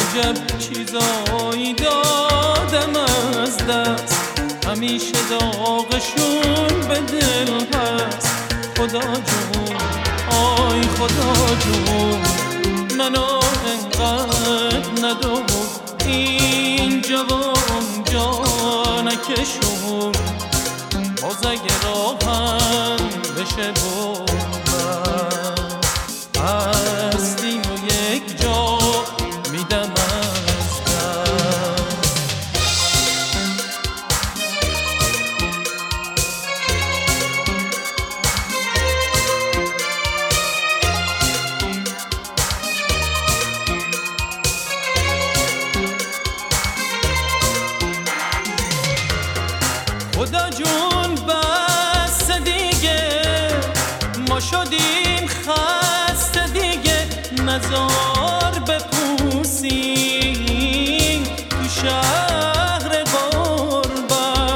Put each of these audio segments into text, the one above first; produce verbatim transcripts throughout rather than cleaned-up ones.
عجب چیزایی دادم از دست، همیشه داغشون به دل هست. خدا جون آی خدا جون منو انقدر ندو، اینجا و اونجا نکشون، باز اگه راهم بشه بردن هستیم و یک جا میدم از دست. خدا جون بس دیگه ما شدیم خسته دیگه، نزار بپوسیم تو شهر غربت.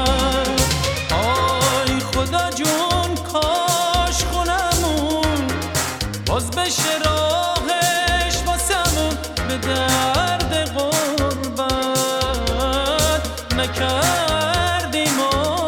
آی خدا جون کاش خونمون باز بشه راهش واسمون، به درد غربت نکردیم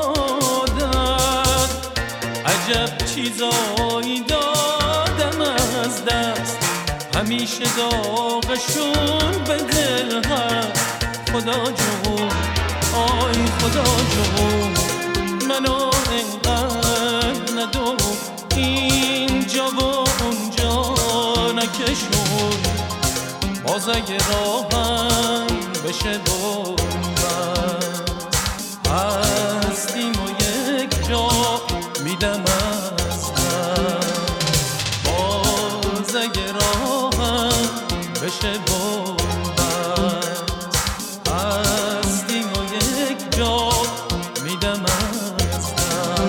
عادت. عجب چیزایی دادم از دست، همیشه داغشون به دل هست. خدا جون آی خدا جون منو انقدر ندو، اینجا و اونجا نکشون، باز اگه راهم بشه بردن هستیم و یک جا میدم از دست. باز اگه راهم بشه بردن هستیم و یک جا میدم از دست.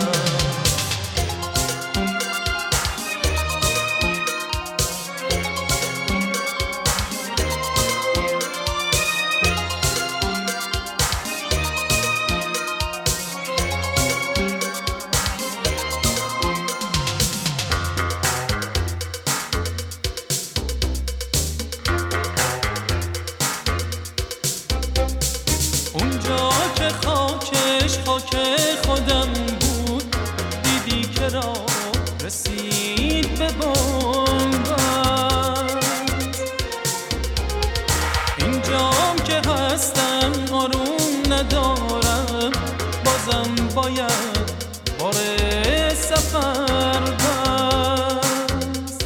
اونجا که خاکش خاک خودم بود، دیدی که راه رسید به بنبست. اینجام که هستم آروم ندارم، بازم باید بار سفر بست.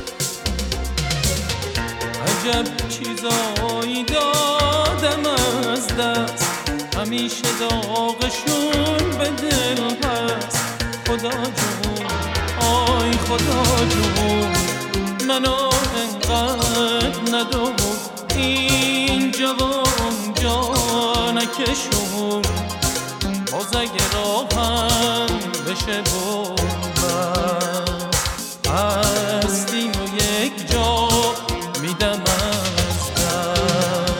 عجب چیزایی دادم از دست، همیشه داغشون به دل هست. خدا جون آی خدا جون منو انقدر ندو، اینجا و اونجا نکشون، باز اگه راهم بشه بردن هستیم و یک جا میدم از دست.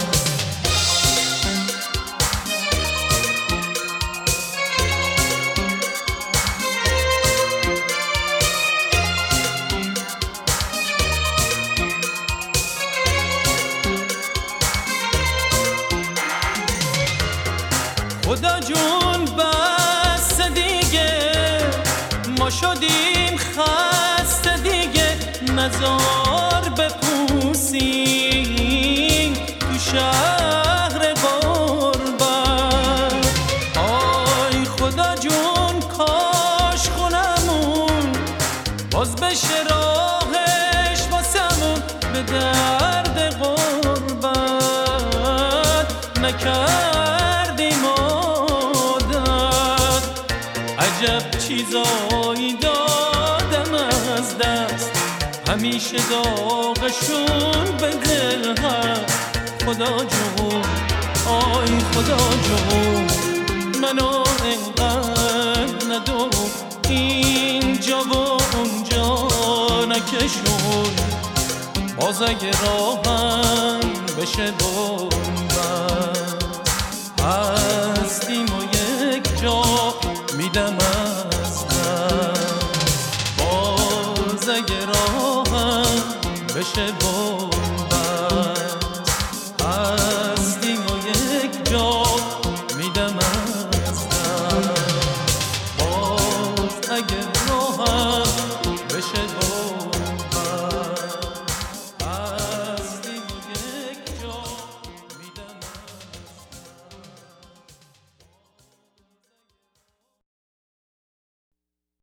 خدا جون بس دیگه ما شدیم خسته دیگه، نزار بپوسیم تو شهر غربت. آی خدا جون کاش خونمون باز بشه راهش واسمون، به درد غربت نکردیم عادت. عجب چیزایی دادم از دست، همیشه داغشون به دل هست. خدا جون آی خدا جون منو انقدر ندو، اینجا و اونجا نکشون، باز اگه راهم بشه بردن هستیم و یک جا میدم از دست. باز اگه راهم بشه بردن